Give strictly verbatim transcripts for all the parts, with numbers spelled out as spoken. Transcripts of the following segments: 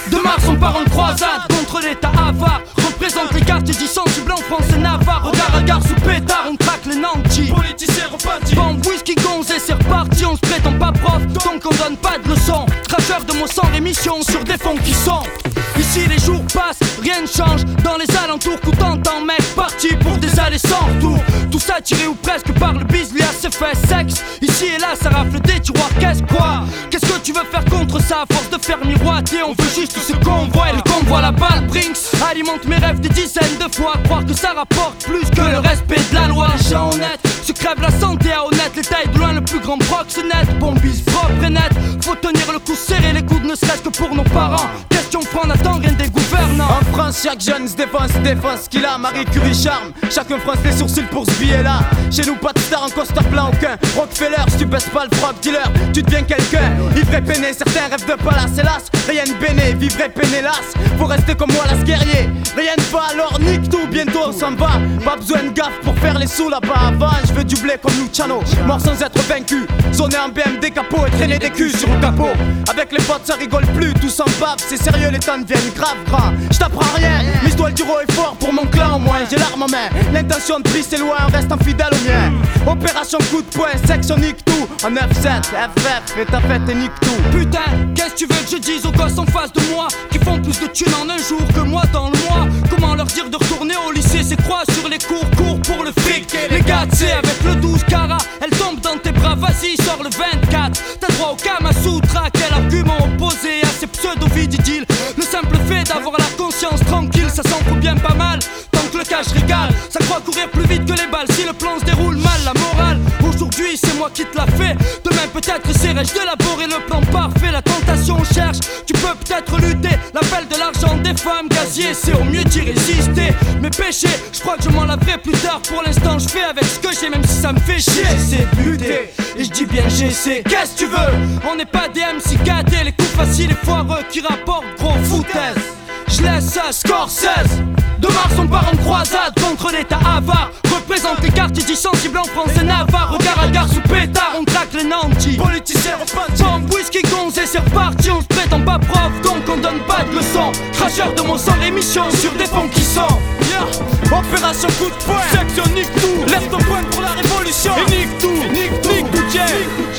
De Mars on part en croisade contre l'état avare. Représente les quartiers dits sensibles en France et Navarre. Regard à gare sous pétard, on traque les nantis. Politicien reparti. Bande whisky gonzé, c'est reparti. On se prétend pas prof, donc on donne pas de leçons. Cracheur de mots sans rémission sur des fonds qui sont. Ici les jours passent, rien ne change. Dans les alentours, coup t'entends mec, parti pour des allées sans retour. Tout ça tiré ou presque par le bis, lié à ses faits sexe. Ici et là ça rafle des tiroirs, qu'est-ce quoi? Qu'est-ce que tu veux faire contre ça? À force de faire miroiter, on veut juste ce qu'on voit. Et le convoi, la balle Brinks alimente mes rêves des dizaines de fois. Croire que ça rapporte plus que le respect de la loi. Les gens honnêtes se crèvent la santé à honnête. Les tailles de loin, le plus grand proxénète. Bombise propre et net. Faut tenir le coup serré, les coudes ne serait-ce que pour nos parents. Question prend, n'attend rien des gouvernants. En France, chaque jeune se défense, défense qu'il a. Marie Curie charme, chacun fronce les sourcils pour ce billet-là. Chez nous, pas de star en costard plein aucun. Rockefeller, si tu baisses pas le frog dealer, tu deviens quelqu'un. Ivre et peiné, certains rêvent de palace, hélas. Rien de béné, vivre et peiné, las. Faut rester comme moi, las guerrier. Rien ne va, alors nique tout, bientôt on s'en va. Pas besoin de gaffe pour faire les sous là-bas. Avant, je veux du blé comme Luciano, mort sans être vaincu. Zoner en B M D capot et traîner des culs sur le capot. Avec les potes, ça rigole plus, tout s'en bave. C'est sérieux, les temps deviennent grave gras. J't'apprends rien, mais j'dois le dire haut et fort pour mon clan au moins. J'ai l'arme en main, l'intention de prise c'est loin, reste fidèle au mien. Opération coup de poing, section nique tout. En neuf sept, F F, et ta fête et nique tout. Putain, qu'est-ce que tu veux que je dise aux gosses en face de moi qui font plus de thunes en un jour que moi dans le mois? Comment leur dire de retourner au lycée? C'est croix sur les cours, cours pour le fric. Les gars, tu sais, avec le douze carat, elle tombe dans tes bras, vas-y, sors le vingt-quatre. T'as droit au Kamasutra, quel argument opposé à ces pseudo-vididiles? Le simple fait d'avoir la conscience tranquille, ça s'en fout bien pas mal. Tant que le cash régale, ça croit courir plus vite que les balles. Si le plan se déroule mal, la morale, aujourd'hui c'est moi qui te l'a fait. Demain peut-être essaierai-je d'élaborer le plan parfait. La tentation cherche, tu peux peut-être lutter. L'appel de l'argent des femmes, gazier, c'est au mieux d'y résister. Mes péchés, je crois que je m'en laverai plus tard. Pour l'instant je fais avec ce que j'ai, même si ça me fait chier. J'essaie de lutter, et je dis bien j'essaie. Qu'est-ce que tu veux? On n'est pas des M C gâtés, les coups faciles et foireux qui rapportent gros foutaise. Je laisse ça, Scorsese. De Mars on part en croisade contre l'état avare. Représente les quartiers dits sensibles en France et Navarre. Regard à gare sous pétard, on traque les nantis. Politicien reparti. Bombe, whisky, gonzé, c'est reparti. On se prétend pas prof, donc on donne pas de leçons. Cracheur de mots sans rémission sur des fonds qui sont. Yeah. Opération coup de poing, section nique tout. Lève ton poing pour la révolution. Et nique tout, nique tout, nique tout, tiens.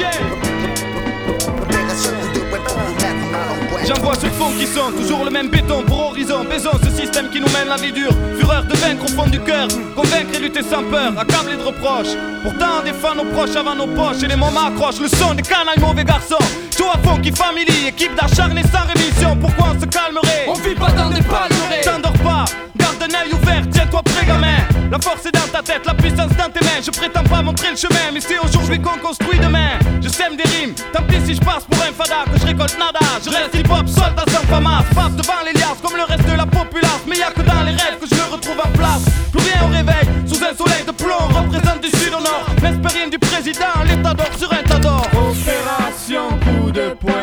J'envoie ce fond qui sont toujours le même béton pour horizon. Baisons ce système qui nous mène la vie dure. Fureur de vaincre au fond du cœur. Convaincre et lutter sans peur, accablé de reproches. Pourtant on défend nos proches avant nos poches. Et les mots m'accrochent, le son des canailles mauvais garçons. Joe à fond qui family, équipe d'acharnés sans rémission. Pourquoi on se calmerait? On vit pas dans des palmeraies. T'endors pas, garde un œil ouvert, tiens-toi prêt gamin. La force est dans ta tête, la puissance dans tes mains. Je prétends pas montrer le chemin, mais c'est aujourd'hui qu'on construit demain. Je sème des rimes, tant pis si je passe pour un fada. Que je récolte nada, je reste hip-hop, soldat sans famas. Passe devant les liasses comme le reste de la populace. Mais y'a que dans les rêves que je me retrouve en place. Plus rien au réveil, sous un soleil de plomb. Représente du sud au nord, n'espère rien du président. L'état d'or sur un tas d'or. Opération coup de poing.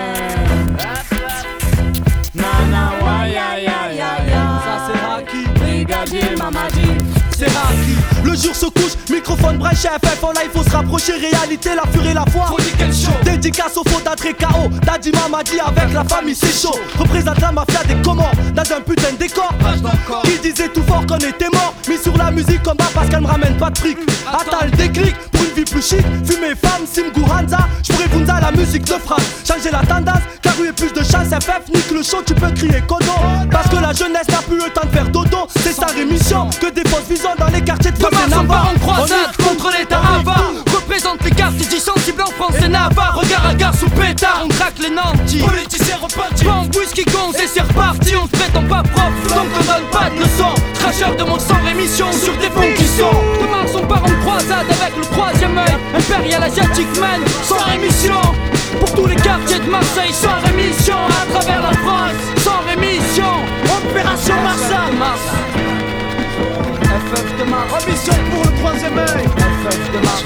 Nana, wa ya ya ya ya. Ça c'est Haki, brigadier Mamadi. c'est Haki. Le jour se couche, microphone brèche, F F en live, faut se rapprocher. Réalité, la furie et la foi. Faut dire quel show. Dédicace au faux d'Adré K O. Daddy Mamadi avec la famille, c'est chaud. Représente la mafia des Comores dans un putain de décor. Qui disait tout fort qu'on était mort. Mis sur la musique comme bas parce qu'elle me ramène pas de fric. Attends le déclic pour une vie plus chic. Fumer femme, Simgu Hanza. J'pourrais Bunza la musique de France. Changer la tendance, car il y a plus de chance. F F nique le show, tu peux crier Kodo. Parce que la jeunesse n'a plus le temps de faire dodo. C'est sa rémission, que des fausses visions dans les quartiers de France et Navarre. En croisade contre l'état avare. Représente les quartiers dits sensibles en France et Navarre. Regard à gare sous pétard, on traque les nantis. Politicien reparti. Bombe, whisky, gonzé, c'est reparti. On se prétend pas prof, donc on donne pas de leçons. Cracheur de mots sans rémission sur des fonds qui sont. De Mars on part en croisade avec le troisième œil. Impérial asiatique man, sans rémission. Pour tous les quartiers de Marseille, sans rémission. À travers la France, sans rémission. Opération Marsa. Mars. F F de Mars. Ambition pour le troisième œil. F F de Mars.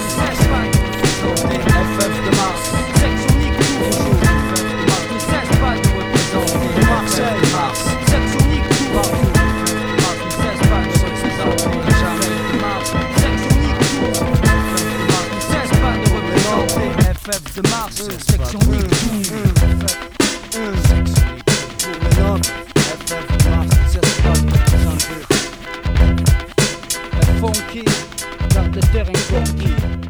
F F de Mars. Section nique tout toujours. F F de Mars. Ne cesse pas de représenter Marseille. Mars. Section nique tout partout. F F de Mars. Ne cesse pas de représenter jamais de Mars. Section nique tout. F F de Mars. Ne cesse pas de représenter F F de Mars. Section nique tout. Section nique tout pour les nobles. de terrain conquis.